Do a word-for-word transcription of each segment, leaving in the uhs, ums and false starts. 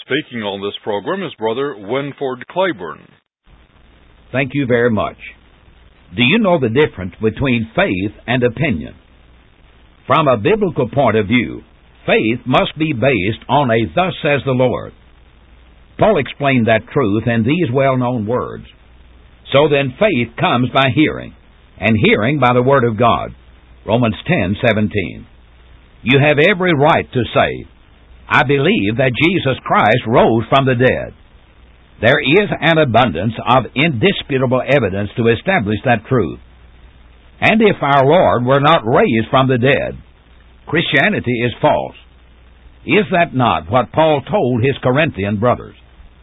Speaking on this program is Brother Winford Claiborne. Thank you very much. Do you know the difference between faith and opinion? From a biblical point of view, faith must be based on a "Thus says the Lord." Paul explained that truth in these well-known words. So then faith comes by hearing, and hearing by the Word of God. Romans ten seventeen. You have every right to say, I believe that Jesus Christ rose from the dead. There is an abundance of indisputable evidence to establish that truth. And if our Lord were not raised from the dead, Christianity is false. Is that not what Paul told his Corinthian brothers?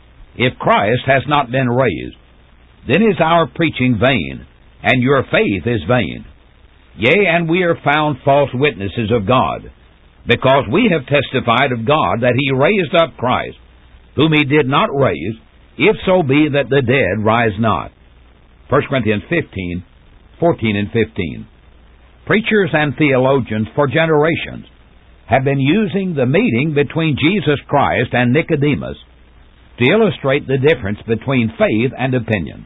If Christ has not been raised, then is our preaching vain, and your faith is vain. Yea, and we are found false witnesses of God, because we have testified of God that He raised up Christ, whom He did not raise, if so be that the dead rise not. First Corinthians fifteen, fourteen and fifteen. Preachers and theologians for generations have been using the meeting between Jesus Christ and Nicodemus to illustrate the difference between faith and opinion.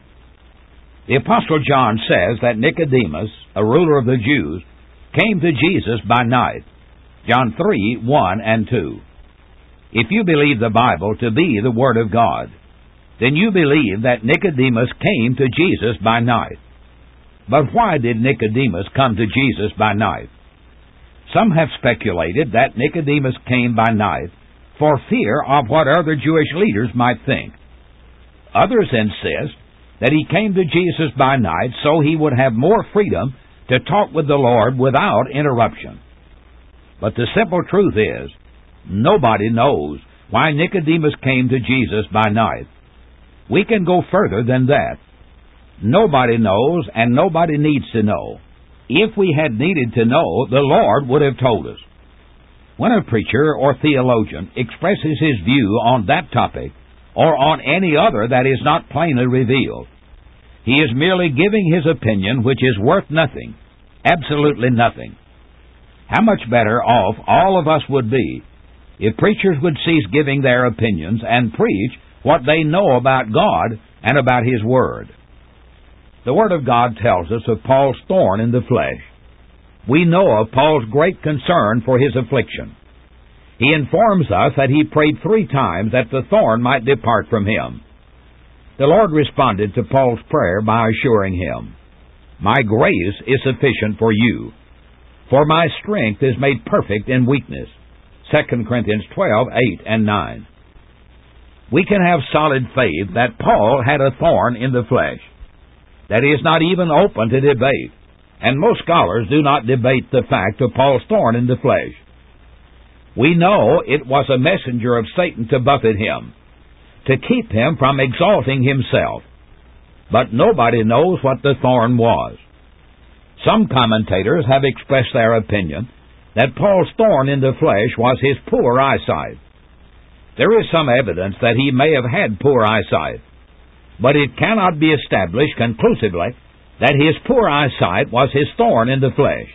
The Apostle John says that Nicodemus, a ruler of the Jews, came to Jesus by night. John three, one and two. If you believe the Bible to be the Word of God, then you believe that Nicodemus came to Jesus by night. But why did Nicodemus come to Jesus by night? Some have speculated that Nicodemus came by night for fear of what other Jewish leaders might think. Others insist that he came to Jesus by night so he would have more freedom to talk with the Lord without interruption. But the simple truth is, nobody knows why Nicodemus came to Jesus by night. We can go further than that. Nobody knows, and nobody needs to know. If we had needed to know, the Lord would have told us. When a preacher or theologian expresses his view on that topic, or on any other that is not plainly revealed, he is merely giving his opinion, which is worth nothing, absolutely nothing. How much better off all of us would be if preachers would cease giving their opinions and preach what they know about God and about His Word. The Word of God tells us of Paul's thorn in the flesh. We know of Paul's great concern for his affliction. He informs us that he prayed three times that the thorn might depart from him. The Lord responded to Paul's prayer by assuring him, My grace is sufficient for you, for my strength is made perfect in weakness. Second Corinthians twelve, eight and nine. We can have solid faith that Paul had a thorn in the flesh. That is not even open to debate, and most scholars do not debate the fact of Paul's thorn in the flesh. We know it was a messenger of Satan to buffet him, to keep him from exalting himself. But nobody knows what the thorn was. Some commentators have expressed their opinion that Paul's thorn in the flesh was his poor eyesight. There is some evidence that he may have had poor eyesight, but it cannot be established conclusively that his poor eyesight was his thorn in the flesh.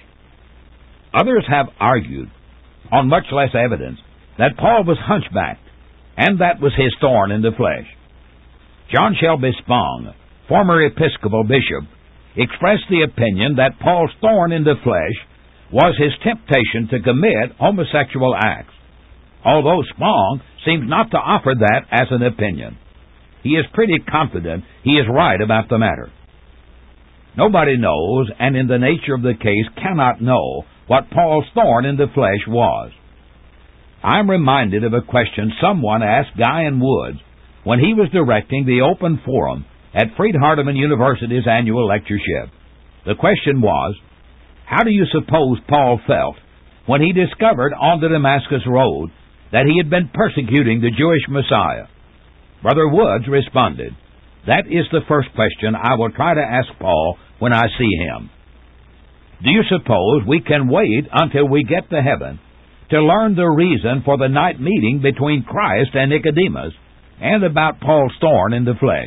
Others have argued, on much less evidence, that Paul was hunchbacked, and that was his thorn in the flesh. John Shelby Spong, former Episcopal bishop, expressed the opinion that Paul's thorn in the flesh was his temptation to commit homosexual acts, although Spong seems not to offer that as an opinion. He is pretty confident he is right about the matter. Nobody knows, and in the nature of the case cannot know, what Paul's thorn in the flesh was. I'm reminded of a question someone asked Guy N. Woods when he was directing the open forum at Freed-Hardeman University's annual lectureship. The question was, how do you suppose Paul felt when he discovered on the Damascus Road that he had been persecuting the Jewish Messiah? Brother Woods responded, That is the first question I will try to ask Paul when I see him. Do you suppose we can wait until we get to heaven to learn the reason for the night meeting between Christ and Nicodemus and about Paul's thorn in the flesh?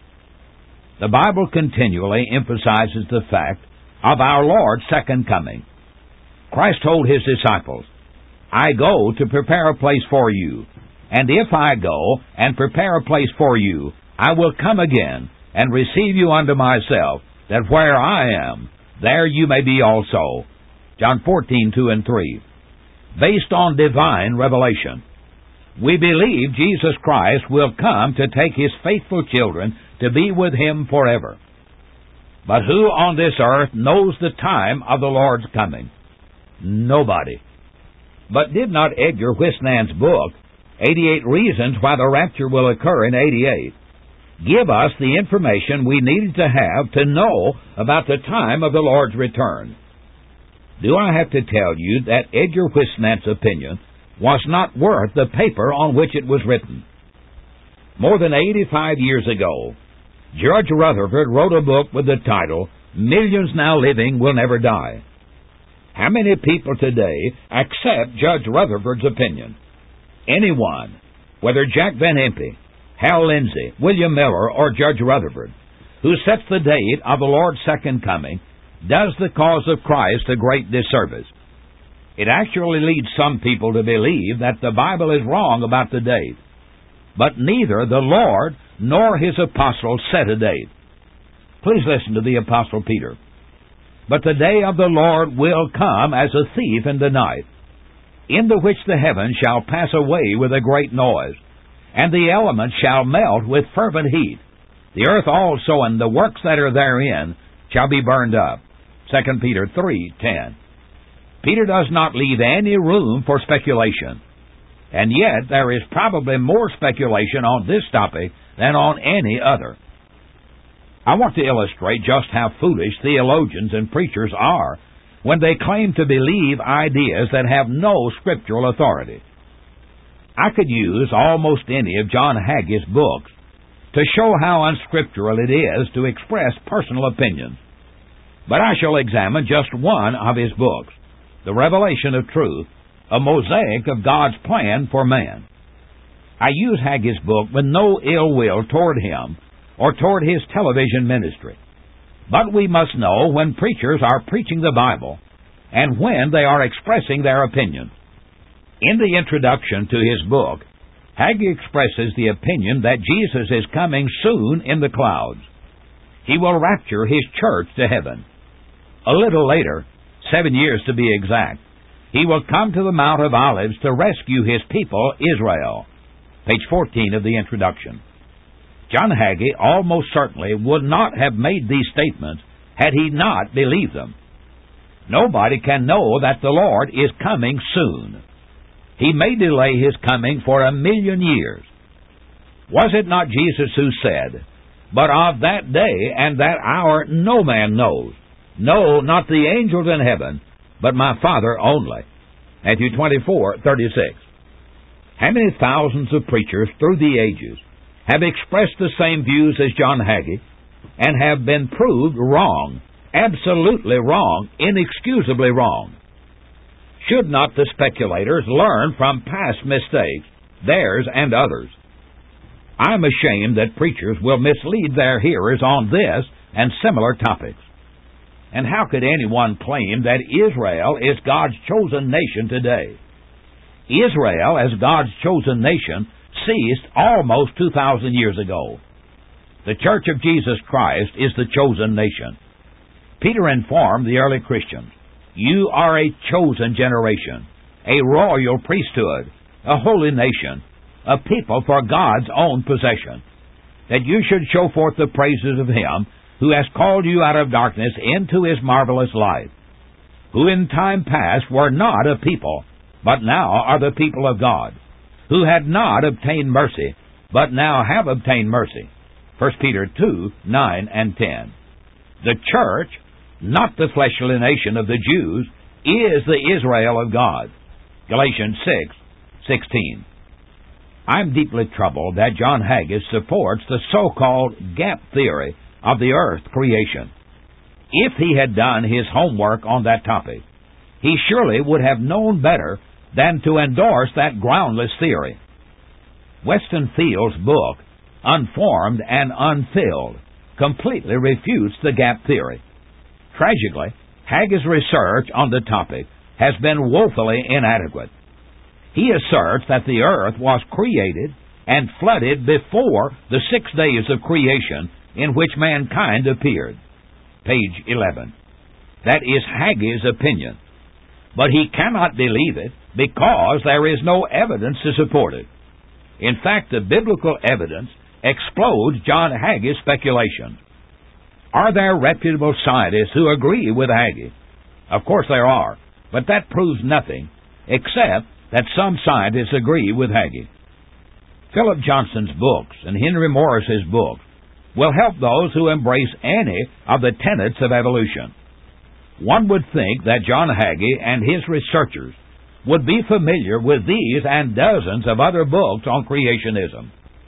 The Bible continually emphasizes the fact of our Lord's second coming. Christ told His disciples, I go to prepare a place for you, And if I go and prepare a place for you, I will come again and receive you unto myself, that where I am, there you may be also. John fourteen, two and three. Based on divine revelation. We believe Jesus Christ will come to take His faithful children to be with Him forever. But who on this earth knows the time of the Lord's coming? Nobody. But did not Edgar Whisenant's book, eighty-eight Reasons Why the Rapture Will Occur in eighty-eight, give us the information we needed to have to know about the time of the Lord's return? Do I have to tell you that Edgar Whisenant's opinion was not worth the paper on which it was written? More than eighty-five years ago, George Rutherford wrote a book with the title, Millions Now Living Will Never Die. How many people today accept Judge Rutherford's opinion? Anyone, whether Jack Van Impe, Hal Lindsey, William Miller, or Judge Rutherford, who sets the date of the Lord's second coming, does the cause of Christ a great disservice. It actually leads some people to believe that the Bible is wrong about the date. But neither the Lord nor His apostles set a date. Please listen to the Apostle Peter. But the day of the Lord will come as a thief in the night, in the which the heavens shall pass away with a great noise, and the elements shall melt with fervent heat. The earth also and the works that are therein shall be burned up. Second Peter three ten. Peter does not leave any room for speculation. And yet there is probably more speculation on this topic than on any other. I want to illustrate just how foolish theologians and preachers are when they claim to believe ideas that have no scriptural authority. I could use almost any of John Hagee's books to show how unscriptural it is to express personal opinions. But I shall examine just one of his books, The Revelation of Truth, a mosaic of God's plan for man. I use Hagee's book with no ill will toward him or toward his television ministry. But we must know when preachers are preaching the Bible and when they are expressing their opinion. In the introduction to his book, Hagee expresses the opinion that Jesus is coming soon in the clouds. He will rapture His church to heaven. A little later, seven years to be exact, He will come to the Mount of Olives to rescue His people, Israel. Page fourteen of the introduction. John Hagee almost certainly would not have made these statements had he not believed them. Nobody can know that the Lord is coming soon. He may delay His coming for a million years. Was it not Jesus who said, "But of that day and that hour no man knows, no, not the angels in heaven, but my Father only"? Matthew twenty-four thirty-six. How many thousands of preachers through the ages have expressed the same views as John Hagee and have been proved wrong, absolutely wrong, inexcusably wrong? Should not the speculators learn from past mistakes, theirs and others? I am ashamed that preachers will mislead their hearers on this and similar topics. And how could anyone claim that Israel is God's chosen nation today? Israel, as God's chosen nation, ceased almost two thousand years ago. The Church of Jesus Christ is the chosen nation. Peter informed the early Christians, "You are a chosen generation, a royal priesthood, a holy nation, a people for God's own possession, that you should show forth the praises of Him who has called you out of darkness into His marvelous light, who in time past were not a people, but now are the people of God, who had not obtained mercy, but now have obtained mercy." First Peter two, nine and ten. The church, not the fleshly nation of the Jews, is the Israel of God. Galatians six, sixteen. I'm deeply troubled that John Hagee supports the so-called gap theory of the earth creation. If he had done his homework on that topic, he surely would have known better than to endorse that groundless theory. Weston Field's book, Unformed and Unfilled, completely refutes the gap theory. Tragically, Hagee's research on the topic has been woefully inadequate. He asserts that the earth was created and flooded before the six days of creation in which mankind appeared. Page eleven. That is Haggai's opinion. But he cannot believe it because there is no evidence to support it. In fact, the biblical evidence explodes John Haggai's speculation. Are there reputable scientists who agree with Haggai? Of course there are, but that proves nothing except that some scientists agree with Haggai. Philip Johnson's books and Henry Morris's books will help those who embrace any of the tenets of evolution. One would think that John Haggai and his researchers would be familiar with these and dozens of other books on creationism.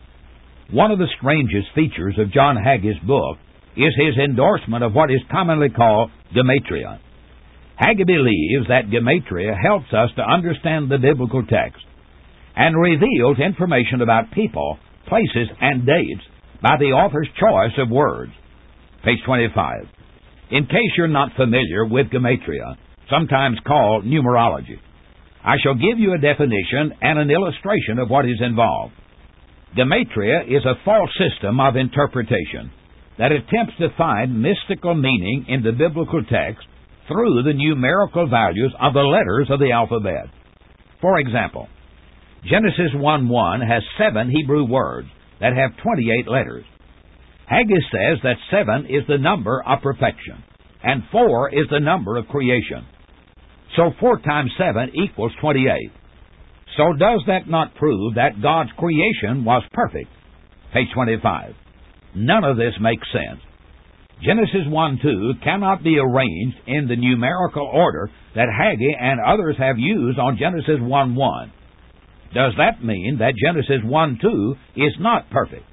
One of the strangest features of John Haggai's book is his endorsement of what is commonly called gematria. Haggai believes that gematria helps us to understand the biblical text and reveals information about people, places, and dates by the author's choice of words. Page twenty-five. In case you're not familiar with gematria, sometimes called numerology, I shall give you a definition and an illustration of what is involved. Gematria is a false system of interpretation that attempts to find mystical meaning in the biblical text through the numerical values of the letters of the alphabet. For example, Genesis one one has seven Hebrew words that have twenty-eight letters. Haggai says that seven is the number of perfection, and four is the number of creation. So four times seven equals twenty-eight. So does that not prove that God's creation was perfect? Page twenty-five. None of this makes sense. Genesis one two cannot be arranged in the numerical order that Haggai and others have used on Genesis one one. Does that mean that Genesis one two is not perfect?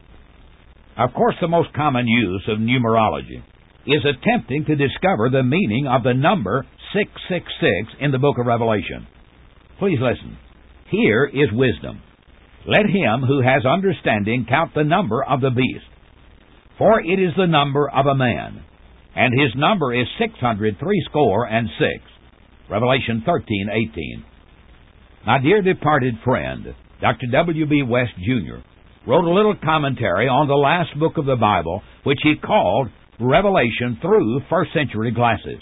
Of course, the most common use of numerology is attempting to discover the meaning of the number six six six in the book of Revelation. Please listen. Here is wisdom. Let him who has understanding count the number of the beast, for it is the number of a man, and his number is six hundred threescore and six. Revelation thirteen eighteen. My dear departed friend, Doctor W B West Junior wrote a little commentary on the last book of the Bible, which he called Revelation through first century glasses.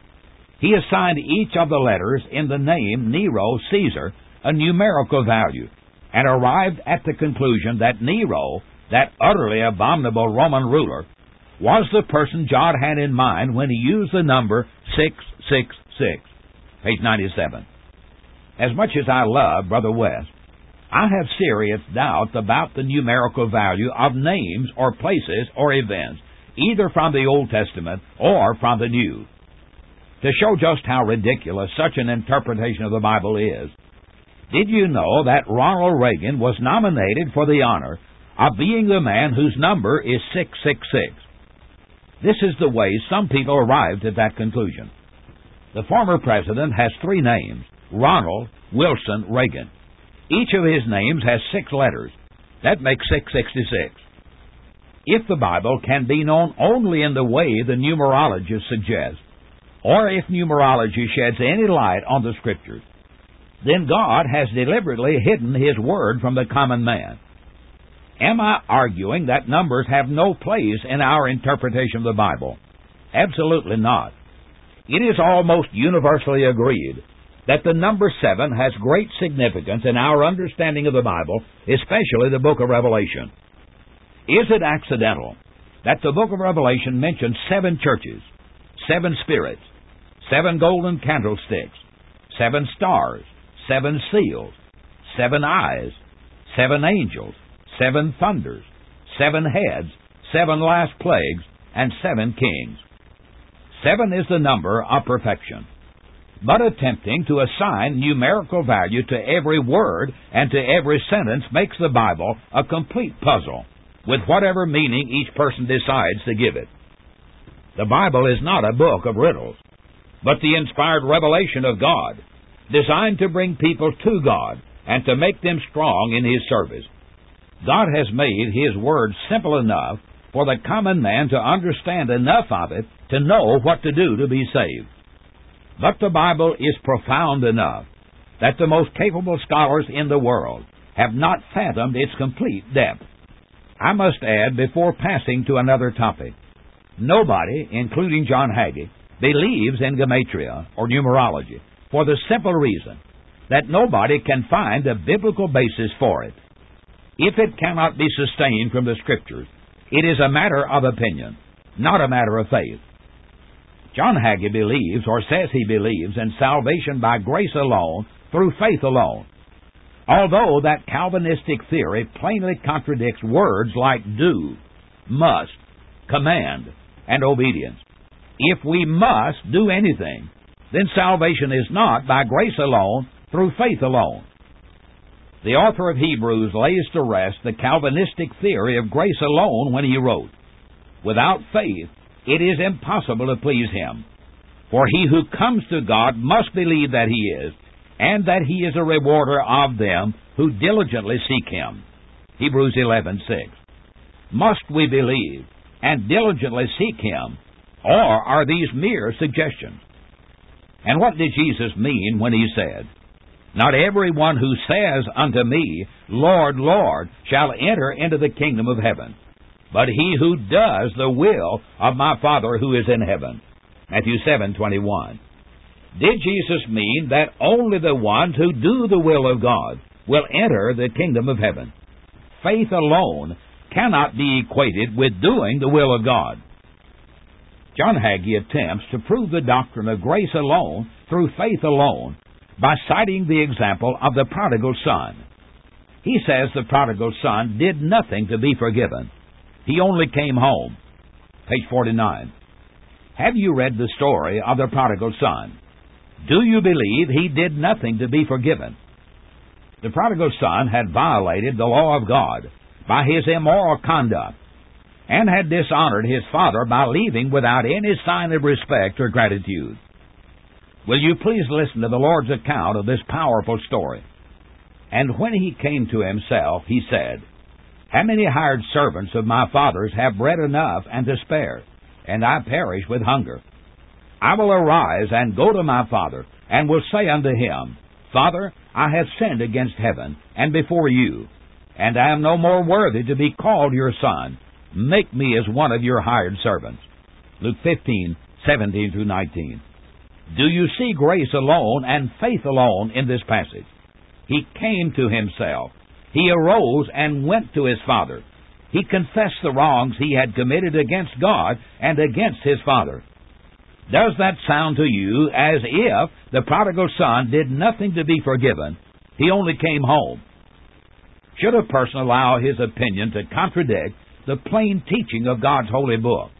He assigned each of the letters in the name Nero Caesar a numerical value, and arrived at the conclusion that Nero, that utterly abominable Roman ruler, was the person God had in mind when he used the number six six six. Page ninety-seven. As much as I love Brother West, I have serious doubts about the numerical value of names or places or events, either from the Old Testament or from the New. To show just how ridiculous such an interpretation of the Bible is, did you know that Ronald Reagan was nominated for the honor of being the man whose number is six six six? This is the way some people arrived at that conclusion. The former president has three names: Ronald Wilson Reagan. Each of his names has six letters. That makes six sixty-six. If the Bible can be known only in the way the numerologists suggest, or if numerology sheds any light on the Scriptures, then God has deliberately hidden His Word from the common man. Am I arguing that numbers have no place in our interpretation of the Bible? Absolutely not. It is almost universally agreed that the number seven has great significance in our understanding of the Bible, especially the book of Revelation. Is it accidental that the book of Revelation mentions seven churches, seven spirits, seven golden candlesticks, seven stars, seven seals, seven eyes, seven angels, seven thunders, seven heads, seven last plagues, and seven kings? Seven is the number of perfection. But attempting to assign numerical value to every word and to every sentence makes the Bible a complete puzzle, with whatever meaning each person decides to give it. The Bible is not a book of riddles, but the inspired revelation of God, designed to bring people to God and to make them strong in His service. God has made His Word simple enough for the common man to understand enough of it to know what to do to be saved. But the Bible is profound enough that the most capable scholars in the world have not fathomed its complete depth. I must add, before passing to another topic, nobody, including John Hagee, believes in gematria or numerology for the simple reason that nobody can find a biblical basis for it. If it cannot be sustained from the Scriptures, it is a matter of opinion, not a matter of faith. John Hagee believes, or says he believes, in salvation by grace alone, through faith alone. Although that Calvinistic theory plainly contradicts words like do, must, command, and obedience. If we must do anything, then salvation is not by grace alone, through faith alone. The author of Hebrews lays to rest the Calvinistic theory of grace alone when he wrote, "Without faith it is impossible to please Him. For he who comes to God must believe that He is, and that He is a rewarder of them who diligently seek Him." Hebrews eleven six. Must we believe and diligently seek Him, or are these mere suggestions? And what did Jesus mean when He said, "Not everyone who says unto me, Lord, Lord, shall enter into the kingdom of heaven, but he who does the will of my Father who is in heaven"? Matthew seven twenty-one. Did Jesus mean that only the ones who do the will of God will enter the kingdom of heaven? Faith alone cannot be equated with doing the will of God. John Hagee attempts to prove the doctrine of grace alone through faith alone by citing the example of the prodigal son. He says the prodigal son did nothing to be forgiven. He only came home. Page forty-nine. Have you read the story of the prodigal son? Do you believe he did nothing to be forgiven? The prodigal son had violated the law of God by his immoral conduct and had dishonored his father by leaving without any sign of respect or gratitude. Will you please listen to the Lord's account of this powerful story? "And when he came to himself, he said, How many hired servants of my father's have bread enough and to spare, and I perish with hunger? I will arise and go to my father, and will say unto him, Father, I have sinned against heaven and before you, and I am no more worthy to be called your son. Make me as one of your hired servants." Luke fifteen seventeen through nineteen. Do you see grace alone and faith alone in this passage? He came to himself. He arose and went to his father. He confessed the wrongs he had committed against God and against his father. Does that sound to you as if the prodigal son did nothing to be forgiven? He only came home. Should a person allow his opinion to contradict the plain teaching of God's holy book?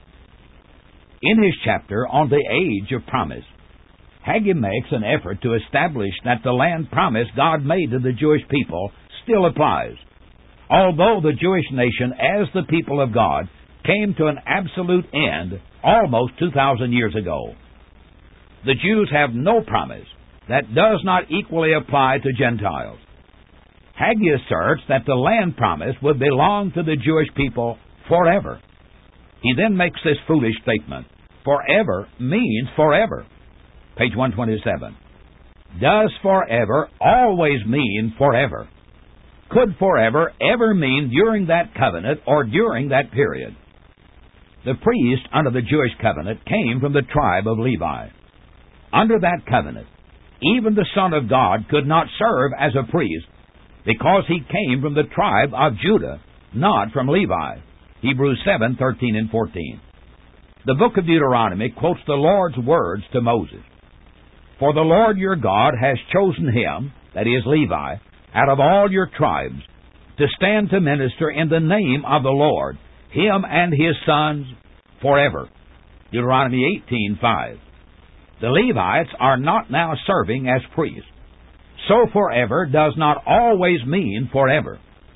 In his chapter on the age of promise, Hagee makes an effort to establish that the land promise God made to the Jewish people still applies, although the Jewish nation as the people of God came to an absolute end almost two thousand years ago. The Jews have no promise that does not equally apply to Gentiles. Hagee asserts that the land promise would belong to the Jewish people forever. He then makes this foolish statement, "Forever means forever." Page one twenty-seven. Does forever always mean forever? Could forever ever mean during that covenant or during that period? The priest under the Jewish covenant came from the tribe of Levi. Under that covenant, even the Son of God could not serve as a priest because he came from the tribe of Judah, not from Levi. Hebrews seven thirteen and fourteen. The book of Deuteronomy quotes the Lord's words to Moses. "For the Lord your God has chosen him," that is Levi, "out of all your tribes, to stand to minister in the name of the Lord, him and his sons forever." Deuteronomy eighteen five. The Levites are not now serving as priests. So forever does not always mean forever.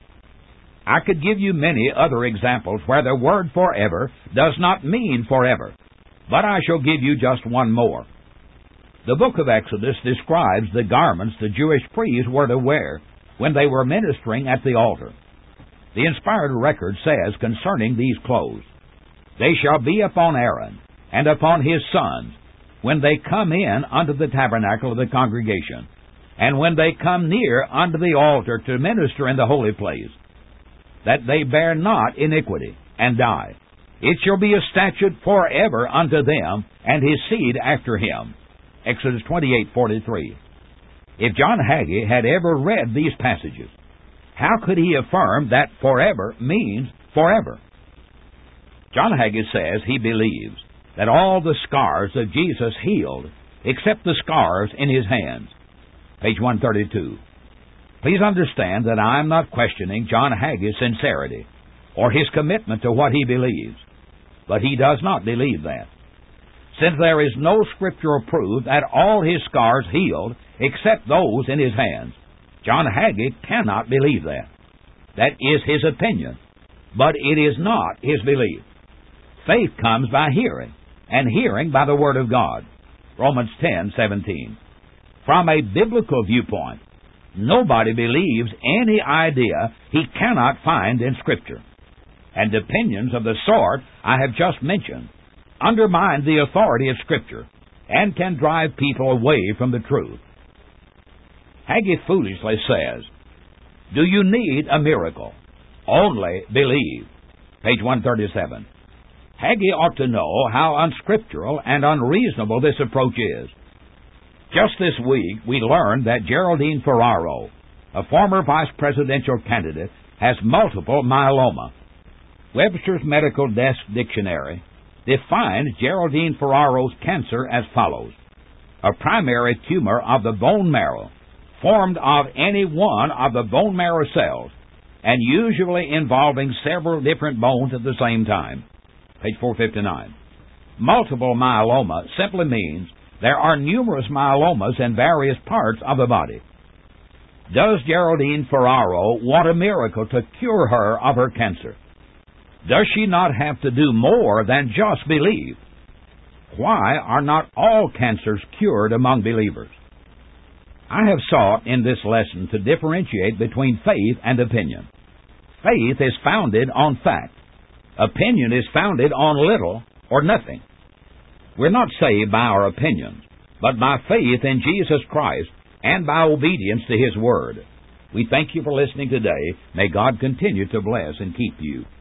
I could give you many other examples where the word forever does not mean forever, but I shall give you just one more. The book of Exodus describes the garments the Jewish priests were to wear when they were ministering at the altar. The inspired record says concerning these clothes, "They shall be upon Aaron and upon his sons when they come in unto the tabernacle of the congregation, and when they come near unto the altar to minister in the holy place, that they bear not iniquity, and die. It shall be a statute forever unto them, and his seed after him. Exodus twenty-eight forty-three. If John Hagee had ever read these passages, how could he affirm that forever means forever? John Hagee says he believes that all the scars of Jesus healed, except the scars in his hands. Page one thirty-two. Please understand that I am not questioning John Hagee's sincerity or his commitment to what he believes, but he does not believe that. Since there is no scriptural proof that all his scars healed except those in his hands, John Hagee cannot believe that. That is his opinion, but it is not his belief. Faith comes by hearing, and hearing by the Word of God. Romans ten seventeen. From a biblical viewpoint, nobody believes any idea he cannot find in Scripture. And opinions of the sort I have just mentioned undermine the authority of Scripture and can drive people away from the truth. Hagee foolishly says, "Do you need a miracle? Only believe." Page one thirty-seven. Hagee ought to know how unscriptural and unreasonable this approach is. Just this week, we learned that Geraldine Ferraro, a former vice presidential candidate, has multiple myeloma. Webster's Medical Desk Dictionary defines Geraldine Ferraro's cancer as follows: a primary tumor of the bone marrow, formed of any one of the bone marrow cells, and usually involving several different bones at the same time. Page four fifty-nine. Multiple myeloma simply means there are numerous myelomas in various parts of the body. Does Geraldine Ferraro want a miracle to cure her of her cancer? Does she not have to do more than just believe? Why are not all cancers cured among believers? I have sought in this lesson to differentiate between faith and opinion. Faith is founded on fact. Opinion is founded on little or nothing. We're not saved by our opinions, but by faith in Jesus Christ and by obedience to His Word. We thank you for listening today. May God continue to bless and keep you.